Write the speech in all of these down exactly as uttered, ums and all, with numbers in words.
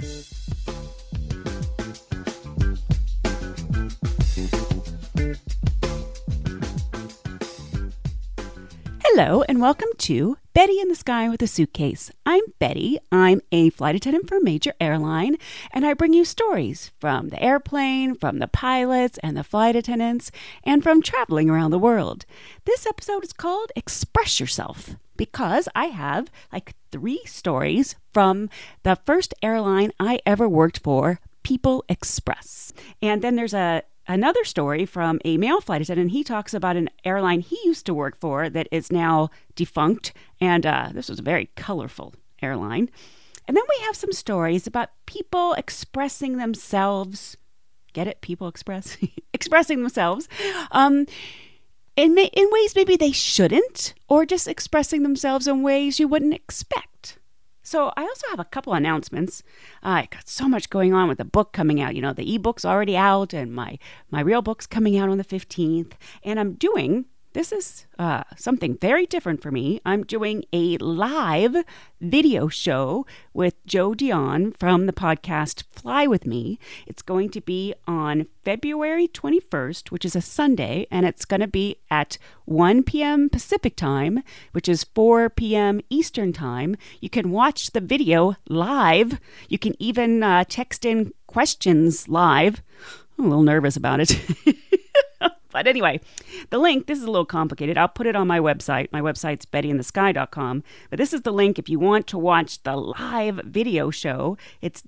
Hello and welcome to Betty in the Sky with a Suitcase. I'm Betty. I'm a flight attendant for a major airline, and I bring you stories from the airplane, from the pilots and the flight attendants, and from traveling around the world. This episode is called Express Yourself because I have like three stories from the first airline I ever worked for, People Express. And then there's a Another story from a male flight attendant. He talks about an airline he used to work for that is now defunct. And uh, this was a very colorful airline. And then we have some stories about people expressing themselves. Get it? People express? expressing themselves. Um, in, in ways maybe they shouldn't, or just expressing themselves in ways you wouldn't expect. So I also have a couple announcements. Uh, I got so much going on with the book coming out. You know, the ebook's already out and my, my real book's coming out on the fifteenth. And I'm doing, this is uh, something very different for me. I'm doing a live video show with Joe Dion from the podcast Fly With Me. It's going to be on February twenty-first, which is a Sunday, and it's going to be at one p.m. Pacific time, which is four p.m. Eastern time. You can watch the video live. You can even uh, text in questions live. I'm a little nervous about it. But anyway, the link, this is a little complicated. I'll put it on my website. My website's betty in the sky dot com. But this is the link if you want to watch the live video show. It's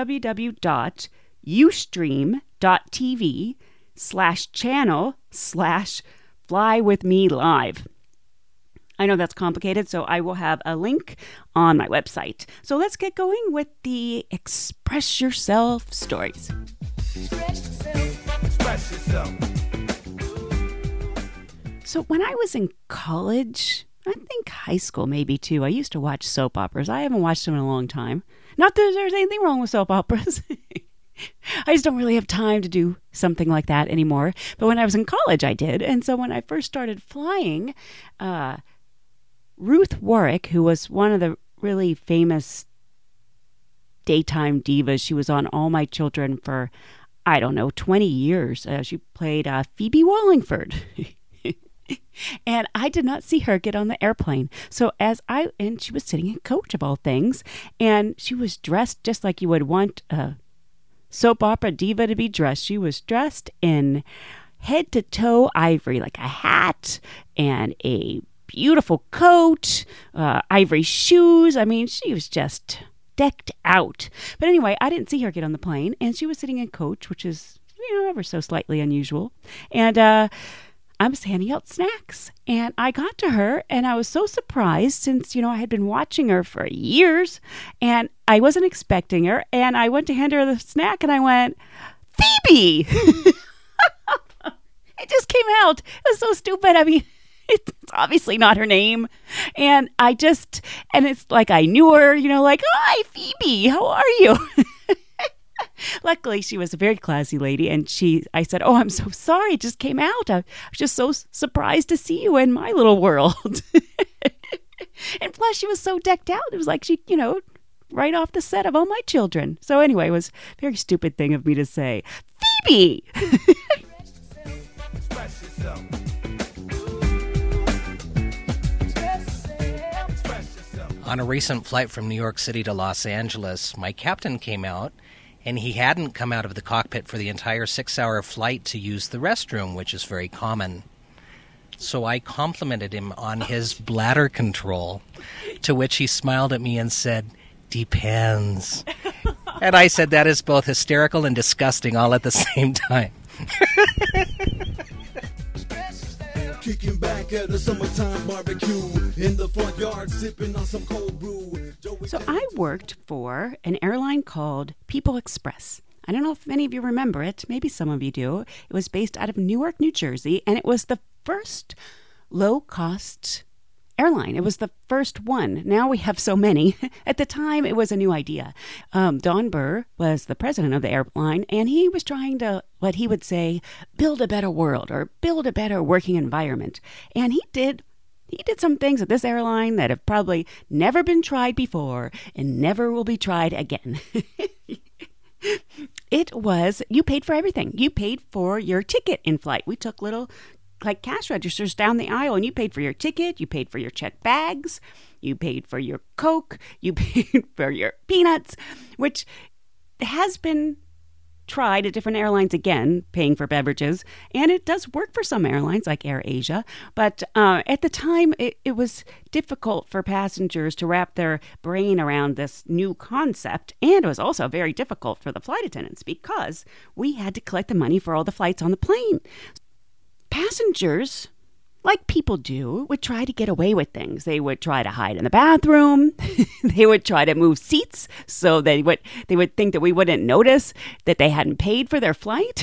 www.ustream.tv slash channel slash fly with me live. I know that's complicated, so I will have a link on my website. So let's get going with the Express Yourself stories. Express yourself. Express yourself. So when I was in college, I think high school maybe too, I used to watch soap operas. I haven't watched them in a long time. Not that there's anything wrong with soap operas. I just don't really have time to do something like that anymore. But when I was in college, I did. And so when I first started flying, uh, Ruth Warwick, who was one of the really famous daytime divas, she was on All My Children for, I don't know, twenty years. Uh, she played uh, Phoebe Wallingford. And I did not see her get on the airplane. So as I, and she was sitting in coach of all things, and she was dressed just like you would want a soap opera diva to be dressed. She was dressed in head to toe ivory, like a hat and a beautiful coat, uh, ivory shoes. I mean, she was just decked out. But anyway, I didn't see her get on the plane, and she was sitting in coach, which is, you know, ever so slightly unusual. And, uh, I was handing out snacks, and I got to her, and I was so surprised since, you know, I had been watching her for years, and I wasn't expecting her, and I went to hand her the snack, and I went, Phoebe! It just came out. It was so stupid. I mean, it's obviously not her name, and I just, and it's like I knew her, you know, like, hi, Phoebe, how are you? Luckily, she was a very classy lady, and she, I said, oh, I'm so sorry, it just came out. I was just so surprised to see you in my little world. And plus, she was so decked out. It was like she, you know, right off the set of All My Children. So anyway, it was a very stupid thing of me to say, Phoebe! On a recent flight from New York City to Los Angeles, my captain came out, and he hadn't come out of the cockpit for the entire six-hour flight to use the restroom, which is very common. So I complimented him on his bladder control, to which he smiled at me and said, depends. And I said, that is both hysterical and disgusting all at the same time. Kicking back at a summertime barbecue in the front yard, sipping on some cold brew. So I worked for an airline called People Express. I don't know if many of you remember it. Maybe some of you do. It was based out of Newark, New Jersey, and it was the first low-cost airline. It was the first one. Now we have so many. At the time, it was a new idea. Um, Don Burr was the president of the airline, and he was trying to, what he would say, build a better world or build a better working environment. And he did He did some things at this airline that have probably never been tried before and never will be tried again. It was, you paid for everything. You paid for your ticket in flight. We took little, like, cash registers down the aisle, and you paid for your ticket. You paid for your checked bags. You paid for your Coke. You paid for your peanuts, which has been tried at different airlines again, paying for beverages. And it does work for some airlines like AirAsia. But uh, at the time, it, it was difficult for passengers to wrap their brain around this new concept. And it was also very difficult for the flight attendants because we had to collect the money for all the flights on the plane. Passengers, like people do, would try to get away with things. They would try to hide in the bathroom. They would try to move seats so they would they would think that we wouldn't notice that they hadn't paid for their flight.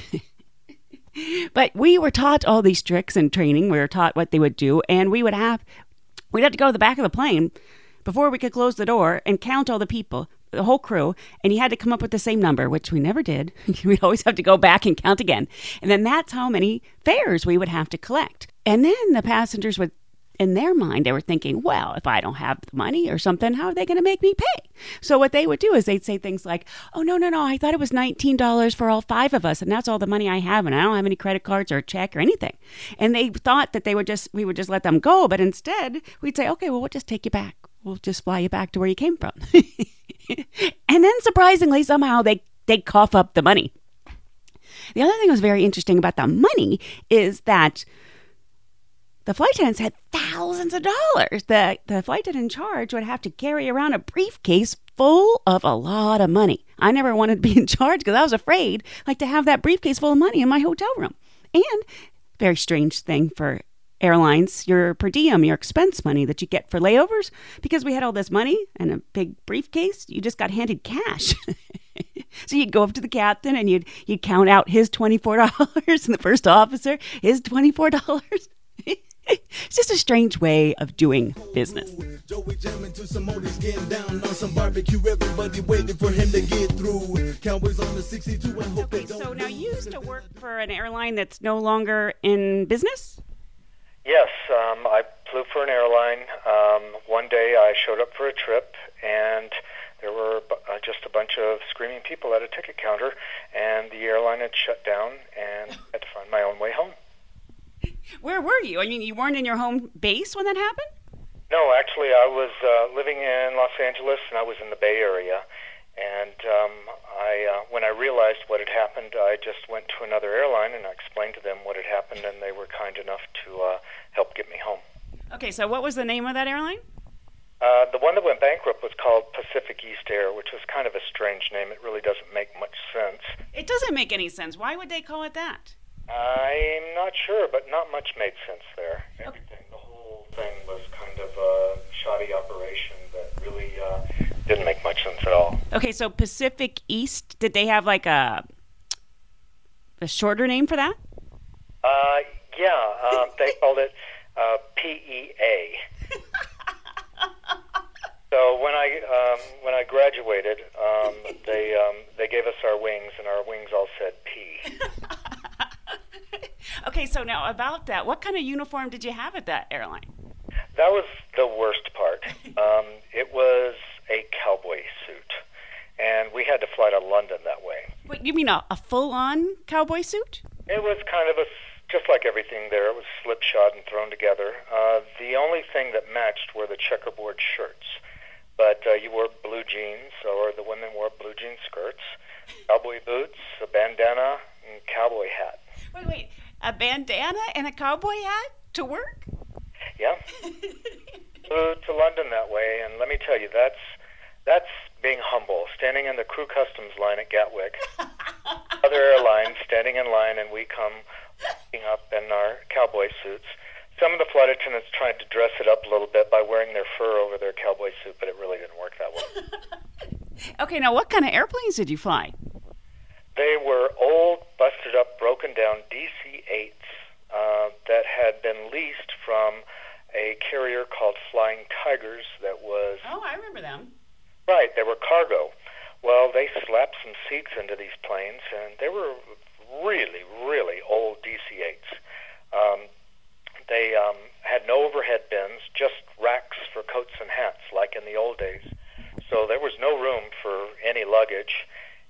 But we were taught all these tricks in training. We were taught what they would do, and we would have we'd have to go to the back of the plane before we could close the door and count all the people, the whole crew, and you had to come up with the same number, which we never did. We'd always have to go back and count again. And then that's how many fares we would have to collect. And then the passengers would, in their mind, they were thinking, well, if I don't have the money or something, how are they going to make me pay? So what they would do is they'd say things like, oh, no, no, no, I thought it was nineteen dollars for all five of us, and that's all the money I have, and I don't have any credit cards or a check or anything. And they thought that they would just, we would just let them go, but instead we'd say, okay, well, we'll just take you back. We'll just fly you back to where you came from. And then surprisingly, somehow they, they cough up the money. The other thing that was very interesting about the money is that the flight attendants had thousands of dollars. The, the flight attendant in charge would have to carry around a briefcase full of a lot of money. I never wanted to be in charge because I was afraid, like, to have that briefcase full of money in my hotel room. And very strange thing for airlines, your per diem, your expense money that you get for layovers, because we had all this money and a big briefcase, you just got handed cash. So you'd go up to the captain and you'd you'd count out his twenty-four dollars and the first officer his twenty-four dollars. It's just a strange way of doing business. Joey jamming to some oldies, getting down on some barbecue. Everybody waiting for him to get through. Cowboys on the sixty-two and hope Okay, so now you used to work for an airline that's no longer in business? Yes, um, I flew for an airline. Um, one day I showed up for a trip, and there were uh, just a bunch of screaming people at a ticket counter, and the airline had shut down, and I had to find my own way home. Where were you? I mean, you weren't in your home base when that happened? No, actually, I was uh, living in Los Angeles, and I was in the Bay Area. And um, I, uh, when I realized what had happened, I just went to another airline, and I explained to them what had happened, and they were kind enough to uh, help get me home. Okay, so what was the name of that airline? Uh, the one that went bankrupt was called Pacific East Air, which was kind of a strange name. It really doesn't make much sense. It doesn't make any sense. Why would they call it that? I'm not sure, but not much made sense there. Everything, the whole thing was kind of a shoddy operation that really uh, didn't make much sense at all. Okay, so Pacific East, did they have like a a shorter name for that? Uh, yeah, uh, they called it uh, P E A. So when I um, when I graduated, um, they um, they gave us our wings, and our wings all said P. Okay, so now about that, what kind of uniform did you have at that airline? That was the worst part. Um, it was a cowboy suit, and we had to fly to London that way. Wait, you mean a, a full-on cowboy suit? It was kind of a, just like everything there, it was slipshod and thrown together. Uh, the only thing that matched were the checkerboard shirts. But uh, you wore blue jeans, or the women wore blue jean skirts, cowboy boots, a bandana, and cowboy hat. Wait, wait, a bandana and a cowboy hat to work? Yeah. Flew to London that way, and let me tell you, that's that's being humble. Standing in the crew customs line at Gatwick, other airlines standing in line, and we come walking up in our cowboy suits. Some of the flight attendants tried to dress it up a little bit by wearing their fur over their cowboy suit, but it really didn't work that well. Okay, now what kind of airplanes did you fly? They were old, busted up, broken down D C eights uh, that had been leased from a carrier called Flying Tigers that was... Oh, I remember them. Right, they were cargo. Well, they slapped some seats into these planes, and they were really, really old D C eights. Um, they um, had no overhead bins, just racks for coats and hats, like in the old days. So there was no room for any luggage,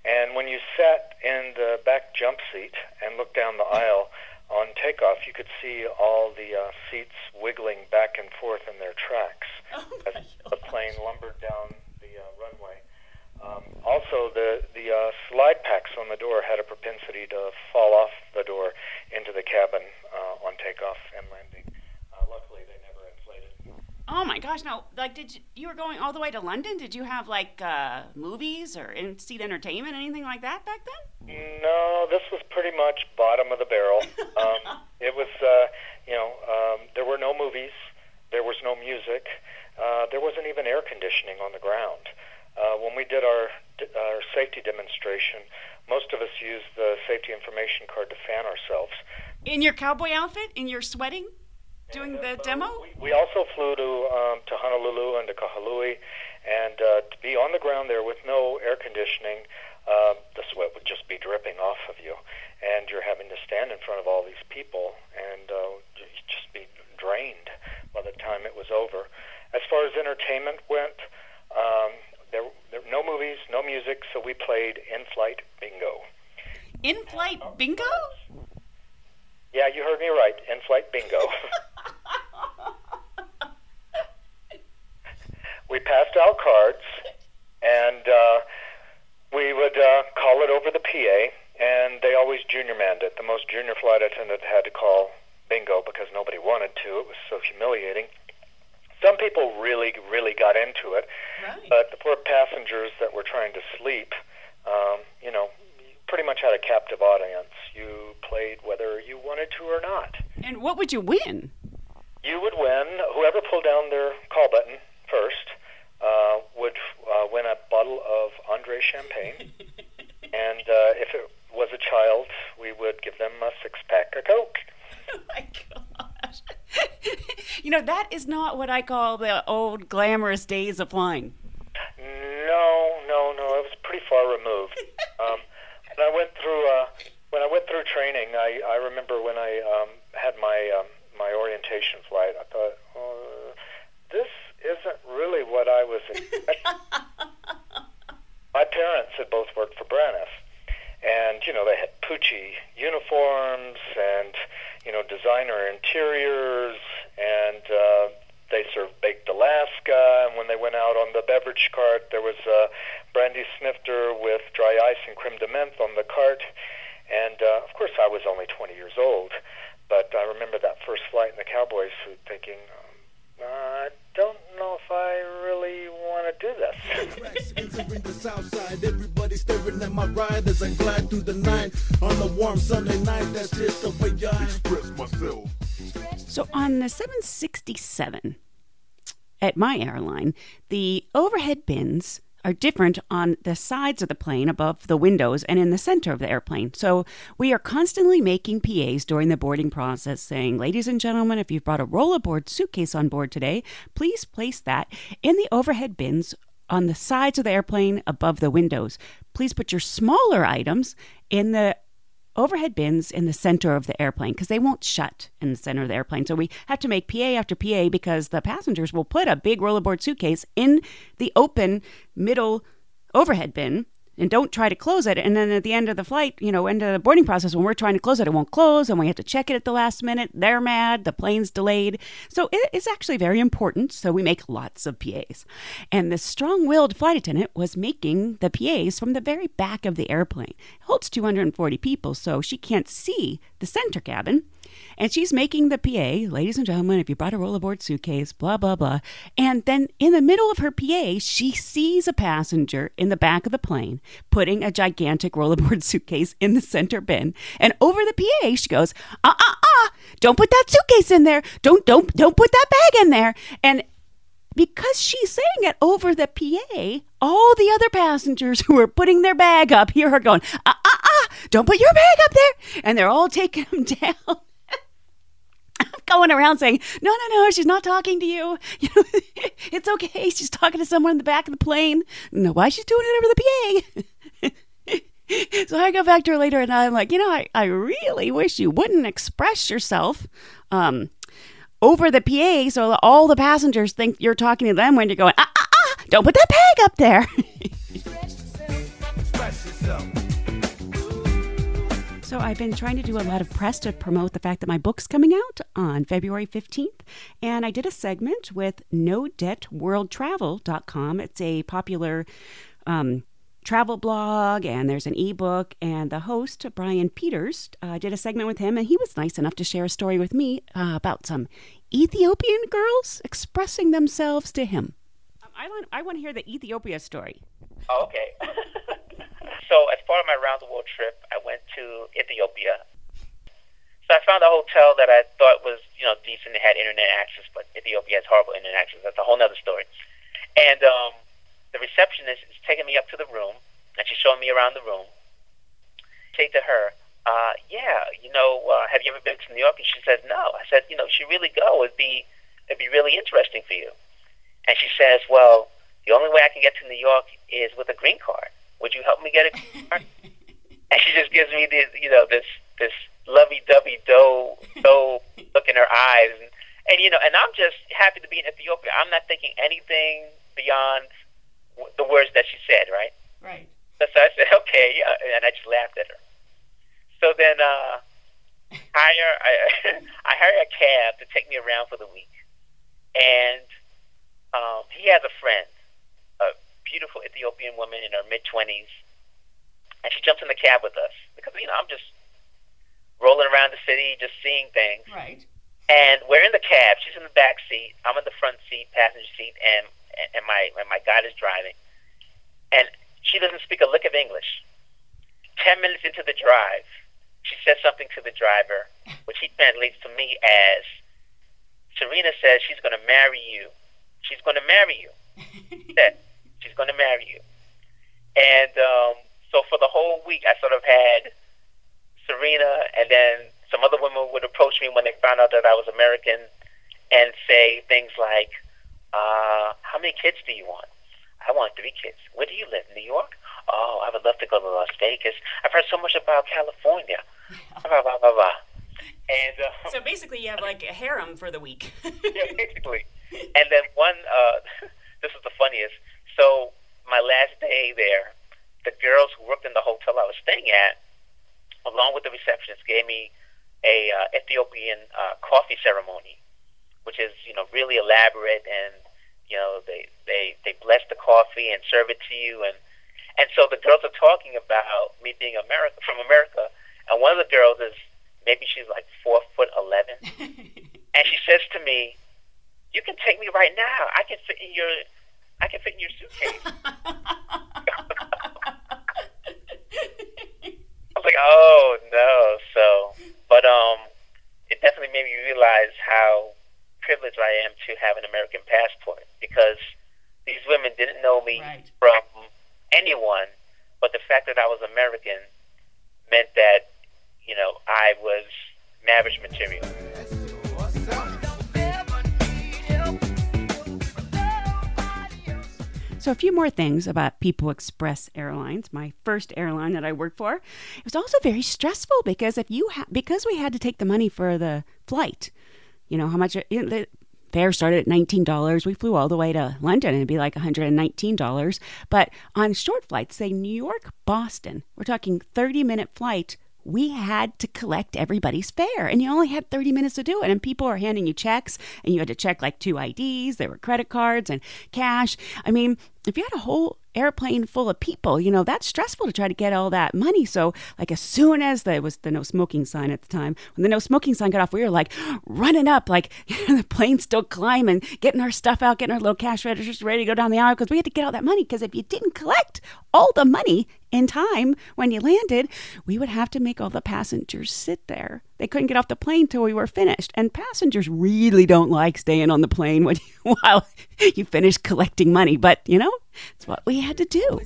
And when you sat in the back jump seat and looked down the aisle on takeoff, you could see all the uh, seats wiggling back and forth in their tracks Oh as the plane lumbered down the uh, runway. Um, also, the, the uh, slide packs on the door had a propensity to fall off the door into the cabin uh, on takeoff and landing. Uh, luckily, they never inflated. Oh my gosh! No, like, did you, you were going all the way to London? Did you have like uh, movies or in-seat entertainment, anything like that back then? No, this was pretty much bottom of the barrel. Um, it was, uh, you know, um, there were no movies, there was no music, uh, there wasn't even air conditioning on the ground. Uh, when we did our our safety demonstration, most of us used the safety information card to fan ourselves. In your cowboy outfit? In your sweating? Doing And, the uh, demo? We, we also flew to um, to Honolulu and to Kahului, and uh, to be on the ground there with no air conditioning, uh, the sweat would just be dripping off of you, and you're having to stand in front of all these people and uh, just be drained by the time it was over. As far as entertainment went, um, there, there were no movies, no music, so we played in-flight bingo. In-flight bingo? Yeah, you heard me right, in-flight bingo. We passed out cards, and uh, we would uh, call it over the P A, and they always junior manned it. The most junior flight attendant had to call bingo because nobody wanted to. It was so humiliating. Some people really, really got into it, Right. but the poor passengers that were trying to sleep, um, you know, pretty much had a captive audience. You played whether you wanted to or not. And what would you win? You would win. Whoever pulled down their call button first uh, would uh, win a bottle of Andre Champagne. And uh, if it was a child, we would give them a six-pack of Coke. Oh my gosh. You know, that is not what I call the old glamorous days of flying. No, no, no. It was pretty far removed. Um, when I went through uh, when I went through training, I, I remember when I um, had my um, my orientation flight. I thought, oh, this isn't really what I was expecting. My parents had both worked for Braniff, and you know they had Pucci uniforms and you know designer interiors, and uh, they served baked Alaska. And when they went out on the beverage cart, there was a brandy snifter with dry ice and creme de menthe on the cart. And uh, of course, I was only twenty years old, but I remember that first flight in the cowboy suit, thinking, um, I don't know if I really want to do this. Entering the south side, everybody staring at my ride as I glide through the night on a warm Sunday night. That's just the way I express myself. So on the seven sixty-seven at my airline, the overhead bins are different on the sides of the plane above the windows and in the center of the airplane. So we are constantly making P As during the boarding process saying, ladies and gentlemen, if you've brought a rollaboard suitcase on board today, please place that in the overhead bins on the sides of the airplane above the windows. Please put your smaller items in the overhead bins in the center of the airplane because they won't shut in the center of the airplane. So we have to make P A after P A because the passengers will put a big rollerboard suitcase in the open middle overhead bin and don't try to close it. And then at the end of the flight, you know, end of the boarding process, when we're trying to close it, it won't close and we have to check it at the last minute. They're mad. The plane's delayed. So it is actually very important. So we make lots of P As. And the strong-willed flight attendant was making the P As from the very back of the airplane. It holds two hundred forty people, so she can't see the center cabin. And she's making the P A, ladies and gentlemen, if you brought a rollerboard suitcase, blah, blah, blah. And then in the middle of her P A, she sees a passenger in the back of the plane putting a gigantic rollerboard suitcase in the center bin. And over the P A, she goes, uh, uh, uh, don't put that suitcase in there. Don't, don't, don't put that bag in there. And because she's saying it over the P A, all the other passengers who are putting their bag up hear her going, uh, uh, uh, don't put your bag up there. And they're all taking them down. Going around saying, no, no, no, she's not talking to you. You know, it's okay. She's talking to someone in the back of the plane. No, why she's doing it over the P A? So I go back to her later and I'm like, you know, I, I really wish you wouldn't express yourself um, over the P A so that all the passengers think you're talking to them when you're going, ah, ah, ah, don't put that bag up there. express yourself. So I've been trying to do a lot of press to promote the fact that my book's coming out on February fifteenth. And I did a segment with no debt world travel dot com. It's a popular um, travel blog, and there's an ebook. And the host, Brian Peters, uh, did a segment with him, and he was nice enough to share a story with me uh, about some Ethiopian girls expressing themselves to him. Um, I, want, I want to hear the Ethiopia story. Oh, okay. So as part of my round-the-world trip, I went to Ethiopia. So I found a hotel that I thought was, you know, decent. It had internet access, but Ethiopia has horrible internet access. That's a whole other story. And um, the receptionist is taking me up to the room, and she's showing me around the room. I say to her, uh, yeah, you know, uh, have you ever been to New York? And she says, no. I said, you know, you should really go. It'd be, it'd be really interesting for you. And she says, well, the only way I can get to New York is with a green card. Would you help me get a green card? And she just gives me this, you know, this this lovey-dovey doe doe look in her eyes, and, and you know, and I'm just happy to be in Ethiopia. I'm not thinking anything beyond w- the words that she said, right? Right. So, so I said, okay, yeah, and I just laughed at her. So then, uh, hire I I hire a cab to take me around for the week, and um, he has a friend, a beautiful Ethiopian woman in her mid-twenties, and she jumps in the cab with us because, you know, I'm just rolling around the city, just seeing things. Right. And we're in the cab. She's in the back seat. I'm in the front seat, passenger seat, and and my and my guide is driving. And she doesn't speak a lick of English. Ten minutes into the drive, she says something to the driver, which he translates to me as, Serena says she's going to marry you. She's going to marry you. Said, she's going to marry you. And um, so for the whole week, I sort of had Serena, and then some other women would approach me when they found out that I was American and say things like, uh, how many kids do you want? I want three kids. Where do you live? New York? Oh, I would love to go to Las Vegas. I've heard so much about California. Blah, blah, blah, blah. And, uh, So basically you have like a harem for the week. yeah, basically. And then one, uh, this is the funniest. So my last day there, the girls who worked in the hotel I was staying at, along with the receptionist, gave me a uh, Ethiopian uh, coffee ceremony, which is, you know, really elaborate, and, you know, they, they, they bless the coffee and serve it to you. And, and so the girls are talking about me being America, from America, and one of the girls is, maybe she's like four foot eleven, and she says to me, "You can take me right now. I can fit in your, I can fit in your suitcase." I was like, "Oh no!" So, but um, it definitely made me realize how privileged I am to have an American passport, because these women didn't know me Right. from anyone, but the fact that I was American meant that, you know, I was marriage material. So a few more things about People Express Airlines, my first airline that I worked for. It was also very stressful because if you ha- because we had to take the money for the flight, you know how much it, the fare started at nineteen dollars. We flew all the way to London and it'd be like one hundred nineteen dollars. But on short flights, say New York, Boston, we're talking thirty minute flight. We had to collect everybody's fare, and you only had thirty minutes to do it. And people were handing you checks, and you had to check like two I Ds. There were credit cards and cash. I mean, if you had a whole airplane full of people, you know, that's stressful to try to get all that money. So like as soon as there was the no smoking sign at the time, when the no smoking sign got off, we were like running up, like the plane's still climbing, getting our stuff out, getting our little cash registers ready to go down the aisle because we had to get all that money. Because if you didn't collect all the money in time when you landed, we would have to make all the passengers sit there. They couldn't get off the plane till we were finished. And passengers really don't like staying on the plane when you, while you finish collecting money. But, you know, it's what we had to do.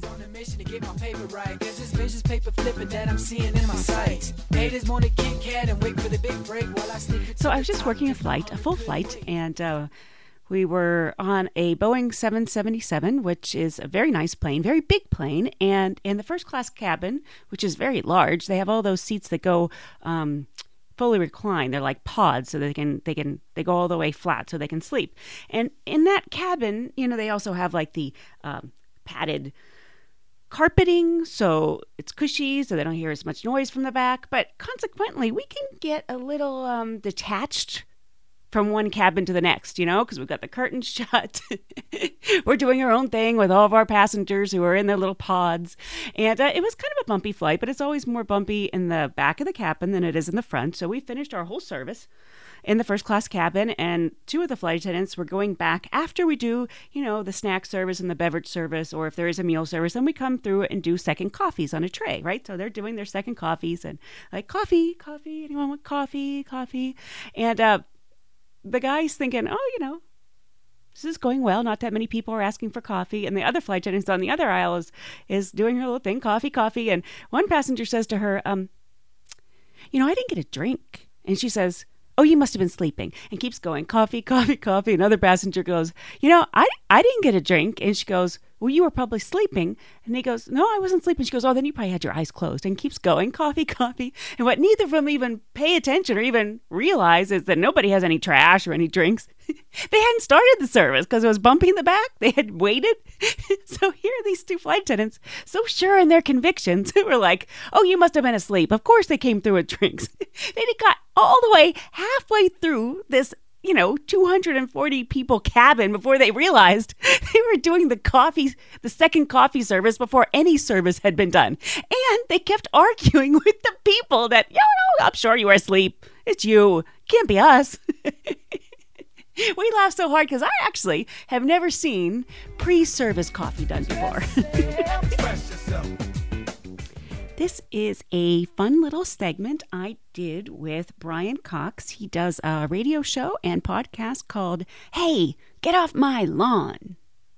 So I was just working a flight, a full flight, and uh, we were on a Boeing seven seventy-seven, which is a very nice plane, very big plane. And in the first class cabin, which is very large, they have all those seats that go um, fully reclined. They're like pods, so they can they can they go all the way flat, so they can sleep. And in that cabin, you know, they also have like the um, padded carpeting, so it's cushy, so they don't hear as much noise from the back. But consequently, we can get a little um, detached from one cabin to the next, you know, because we've got the curtains shut. We're doing our own thing with all of our passengers who are in their little pods. And uh, it was kind of a bumpy flight, but it's always more bumpy in the back of the cabin than it is in the front. So we finished our whole service in the first class cabin, and two of the flight attendants were going back after we do, you know, the snack service and the beverage service, or if there is a meal service, then we come through and do second coffees on a tray, right? So they're doing their second coffees and like, coffee, coffee, anyone want coffee, coffee? And uh, the guy's thinking, oh, you know, this is going well. Not that many people are asking for coffee. And the other flight attendant on the other aisle is, is doing her little thing, coffee, coffee. And one passenger says to her, um, you know, I didn't get a drink. And she says, oh, you must have been sleeping, and keeps going, coffee, coffee, coffee. Another passenger goes, you know, I, I didn't get a drink. And she goes, well, you were probably sleeping. And he goes, no, I wasn't sleeping. She goes, oh, then you probably had your eyes closed, and keeps going, coffee, coffee. And what neither of them even pay attention or even realize is that nobody has any trash or any drinks. They hadn't started the service because it was bumpy in the back. They had waited. So here are these two flight attendants, so sure in their convictions, who were like, oh, you must have been asleep. Of course they came through with drinks. They got all the way halfway through this, you know, two hundred forty people cabin before they realized they were doing the coffee, the second coffee service before any service had been done. And they kept arguing with the people that, yo, no, I'm sure you were asleep. It's you. Can't be us. We laughed so hard because I actually have never seen pre-service coffee done before. This is a fun little segment I did with Brian Cox. He does a radio show and podcast called Hey, Get Off My Lawn.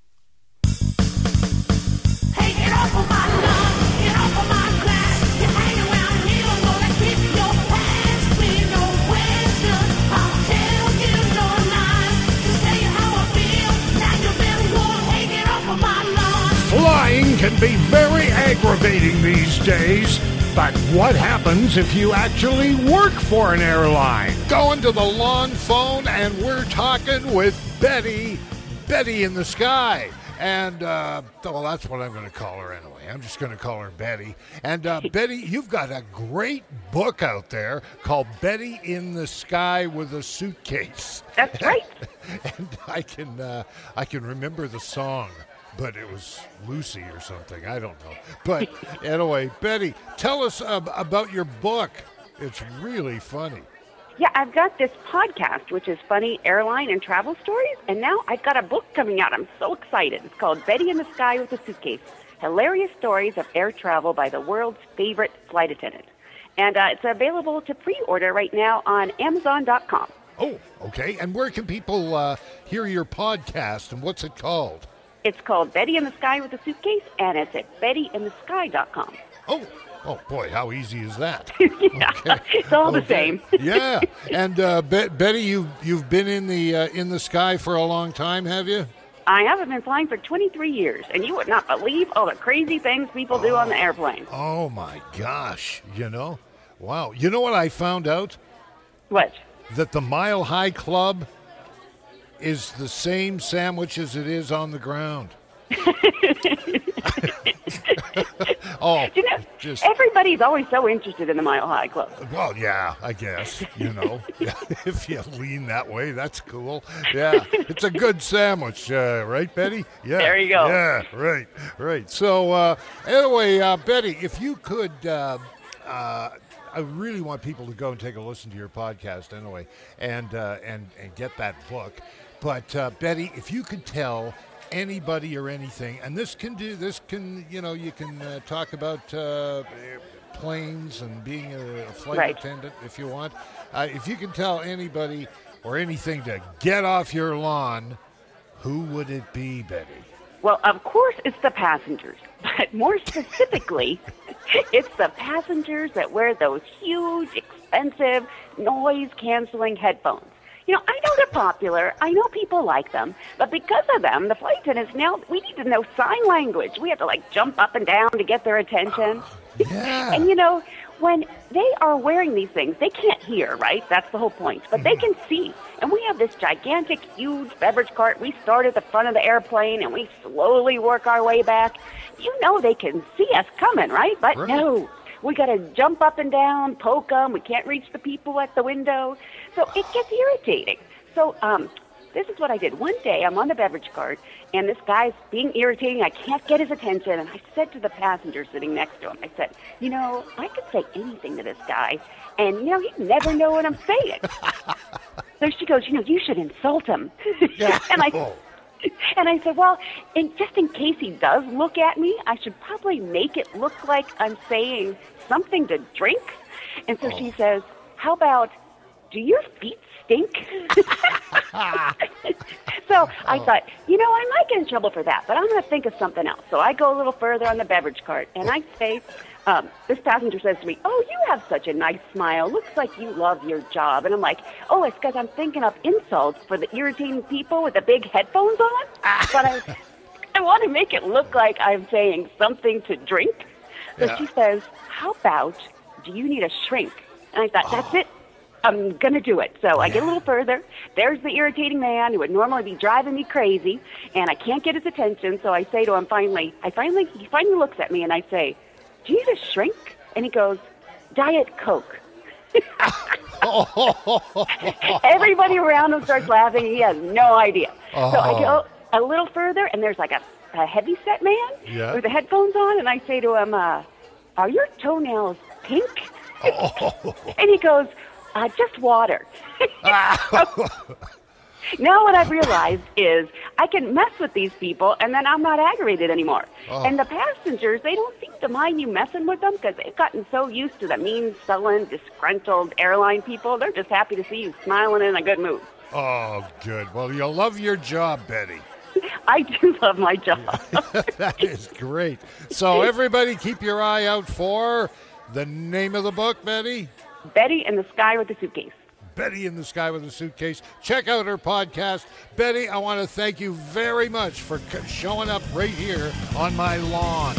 Hey, get off of my lawn, get off of my grass. You hang around here, I'm gonna kick your ass with no question. I'll tell you no lies. Just tell you how I feel. Now you better go. Hey, get off of my lawn. Flying can be very aggravating these days, but what happens if you actually work for an airline? Going to the lawn phone, and we're talking with Betty, Betty in the Sky. And, uh, well, that's what I'm going to call her anyway. I'm just going to call her Betty. And, uh, Betty, you've got a great book out there called Betty in the Sky with a Suitcase. That's right. And I can, uh, I can remember the song, but it was Lucy or something. I don't know. But anyway, Betty, tell us uh, about your book. It's really funny. Yeah, I've got this podcast, which is funny airline and travel stories, and now I've got a book coming out. I'm so excited. It's called Betty in the Sky with a Suitcase, Hilarious Stories of Air Travel by the World's Favorite Flight Attendant. And uh, it's available to pre-order right now on Amazon dot com. Oh, okay. And where can people uh, hear your podcast, and what's it called? It's called Betty in the Sky with a Suitcase, and it's at betty in the sky dot com. Oh, oh boy, how easy is that? Yeah, okay. It's all okay. the same. Yeah, and uh, Be- Betty, you you've been in the uh, in the sky for a long time, have you? I haven't been flying for twenty-three years, and you would not believe all the crazy things people do on the airplane. Oh my gosh, you know, wow. You know what I found out? What? That the Mile High Club is the same sandwich as it is on the ground. Oh, you know, just everybody's always so interested in the Mile High Club. Well, yeah, I guess, you know, if you lean that way, that's cool. Yeah, it's a good sandwich, uh, right, Betty? Yeah. There you go. Yeah, right, right. So, uh, anyway, uh, Betty, if you could, uh, uh, I really want people to go and take a listen to your podcast anyway, and uh, and and get that book. But uh, Betty, if you could tell anybody or anything, and this can do this can you know you can uh, talk about uh, planes and being a, a flight right. attendant if you want. Uh, if you can tell anybody or anything to get off your lawn, who would it be, Betty? Well, of course, it's the passengers, but more specifically, it's the passengers that wear those huge, expensive, noise-canceling headphones. You know, I know they're popular. I know people like them. But because of them, the flight attendants now, we need to know sign language. We have to, like, jump up and down to get their attention. Uh, yeah. And, you know, when they are wearing these things, they can't hear, right? That's the whole point. But they can see. And we have this gigantic, huge beverage cart. We start at the front of the airplane, and we slowly work our way back. You know they can see us coming, right? But Right. no, we got to jump up and down, poke them. We can't reach the people at the window. So it gets irritating. So um, this is what I did. One day, I'm on the beverage cart, and this guy's being irritating. I can't get his attention. And I said to the passenger sitting next to him, I said, you know, I could say anything to this guy, and, you know, he'd never know what I'm saying. So she goes, you know, you should insult him. and I and I said, well, in, just in case he does look at me, I should probably make it look like I'm saying something to drink. And so she says, how about, do your feet stink? So I thought, you know, I might get in trouble for that, but I'm going to think of something else. So I go a little further on the beverage cart, and I say, um, this passenger says to me, oh, you have such a nice smile. Looks like you love your job. And I'm like, oh, it's because I'm thinking of insults for the irritating people with the big headphones on. But I, I want to make it look like I'm saying something to drink. So Yeah. she says, how about, do you need a shrink? And I thought, that's it. I'm going to do it. So I get a little further. There's the irritating man who would normally be driving me crazy, and I can't get his attention. So I say to him finally, I finally, he finally looks at me, and I say, do you need a shrink? And he goes, Diet Coke. Everybody around him starts laughing. He has no idea. So I go a little further, and there's like a, a heavy-set man Yeah. with the headphones on, and I say to him, uh, are your toenails pink? And he goes, uh, just water. Now what I've realized is I can mess with these people, and then I'm not aggravated anymore. And the passengers, they don't seem to mind you messing with them because they've gotten so used to the mean, sullen, disgruntled airline people. They're just happy to see you smiling and in a good mood. Oh, good. Well, you'll love your job, Betty. I do love my job. That is great. So everybody keep your eye out for the name of the book, Betty. Betty in the Sky with the Suitcase. Betty in the Sky with a Suitcase. Check out her podcast. Betty, I want to thank you very much for c- showing up right here on my lawn.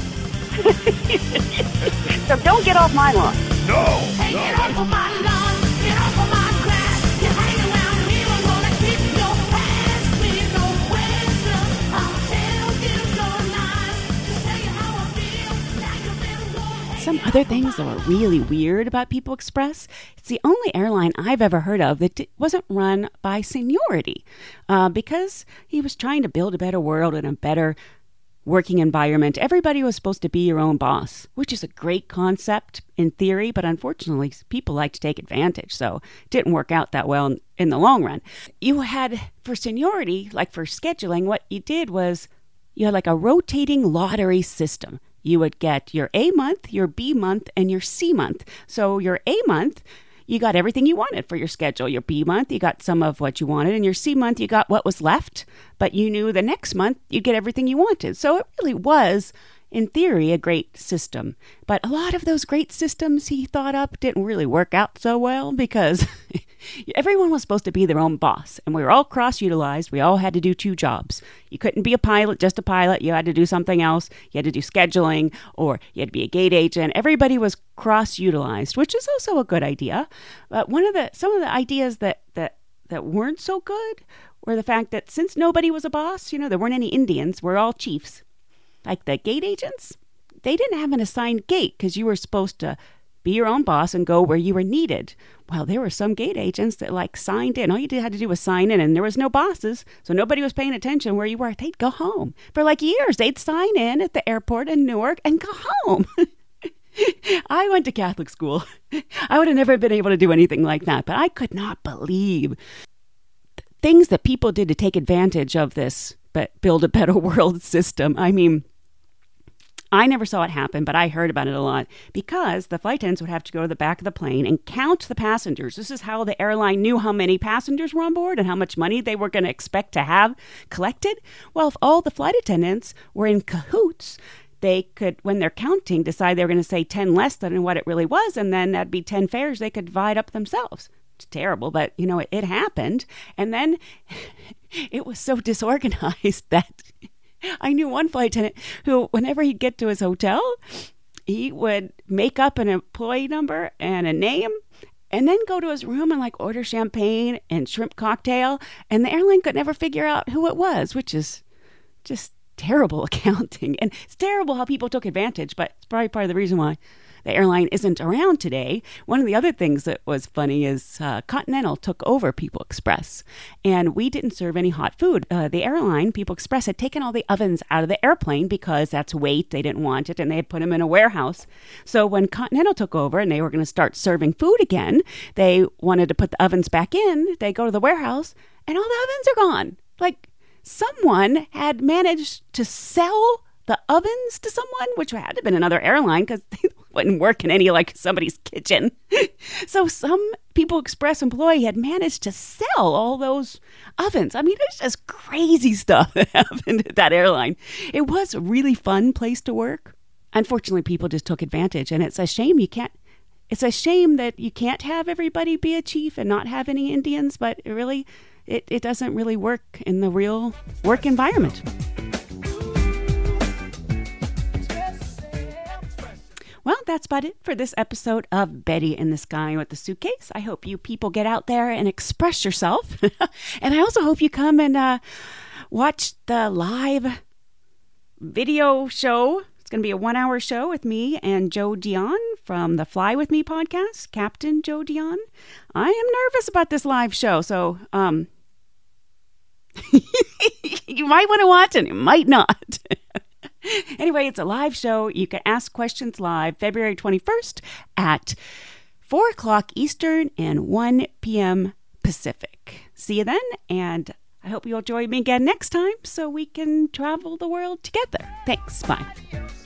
So don't get off my lawn. No! Hey, get off of my lawn, get off of my grass. You're hanging around here, I'm gonna kick your ass. Please don't waste them. I'll tell you you're nice. To tell you how I feel, now you've been warned. Some other things that were really weird about People Express. It's the only airline I've ever heard of that d- wasn't run by seniority, uh, because he was trying to build a better world and a better working environment. Everybody was supposed to be your own boss, which is a great concept in theory, but unfortunately, people like to take advantage, so it didn't work out that well in, in the long run. You had, for seniority, like for scheduling, what you did was you had like a rotating lottery system. You would get your A month, your B month, and your C month. So your A month, you got everything you wanted for your schedule. Your B month, you got some of what you wanted. And your C month, you got what was left. But you knew the next month, you'd get everything you wanted. So it really was, in theory, a great system. But a lot of those great systems he thought up didn't really work out so well because everyone was supposed to be their own boss. And we were all cross-utilized. We all had to do two jobs. You couldn't be a pilot, just a pilot. You had to do something else. You had to do scheduling, or you had to be a gate agent. Everybody was cross-utilized, which is also a good idea. But one of the some of the ideas that that that weren't so good were the fact that since nobody was a boss, you know, there weren't any Indians. We're all chiefs. Like the gate agents, they didn't have an assigned gate because you were supposed to be your own boss and go where you were needed. Well, there were some gate agents that like signed in. All you did had to do was sign in, and there was no bosses, so nobody was paying attention where you were. They'd go home. For like years, they'd sign in at the airport in Newark and go home. I went to Catholic school. I would have never been able to do anything like that, but I could not believe th- things that people did to take advantage of this but build a better world system. I mean, I never saw it happen, but I heard about it a lot because the flight attendants would have to go to the back of the plane and count the passengers. This is how the airline knew how many passengers were on board and how much money they were going to expect to have collected. Well, if all the flight attendants were in cahoots, they could, when they're counting, decide they were going to say ten less than what it really was, and then that'd be ten fares they could divide up themselves. It's terrible, but, you know, it, it happened. And then it was so disorganized that I knew one flight attendant who, whenever he'd get to his hotel, he would make up an employee number and a name and then go to his room and like order champagne and shrimp cocktail. And the airline could never figure out who it was, which is just terrible accounting. And it's terrible how people took advantage, but it's probably part of the reason why the airline isn't around today. One of the other things that was funny is uh, Continental took over People Express, and we didn't serve any hot food. Uh, the airline, People Express, had taken all the ovens out of the airplane because that's weight. They didn't want it, and they had put them in a warehouse. So when Continental took over and they were going to start serving food again, they wanted to put the ovens back in. They go to the warehouse, and all the ovens are gone. Like, someone had managed to sell the ovens to someone, which had to have been another airline because they wouldn't work in any like somebody's kitchen. So some People Express employee had managed to sell all those ovens. I mean, it's just crazy stuff that happened at that airline. It was a really fun place to work. Unfortunately, people just took advantage, and it's a shame you can't. It's a shame that you can't have everybody be a chief and not have any Indians, but it really, it, it doesn't really work in the real work environment. Well, that's about it for this episode of Betty in the Sky with the Suitcase. I hope you people get out there and express yourself. And I also hope you come and uh, watch the live video show. It's going to be a one-hour show with me and Joe Dion from the Fly With Me podcast, Captain Joe Dion. I am nervous about this live show, so um, you might want to watch it. You might not. Anyway, it's a live show. You can ask questions live February twenty-first at four o'clock Eastern and one p.m. Pacific. See you then, and I hope you'll join me again next time so we can travel the world together. Thanks. Bye.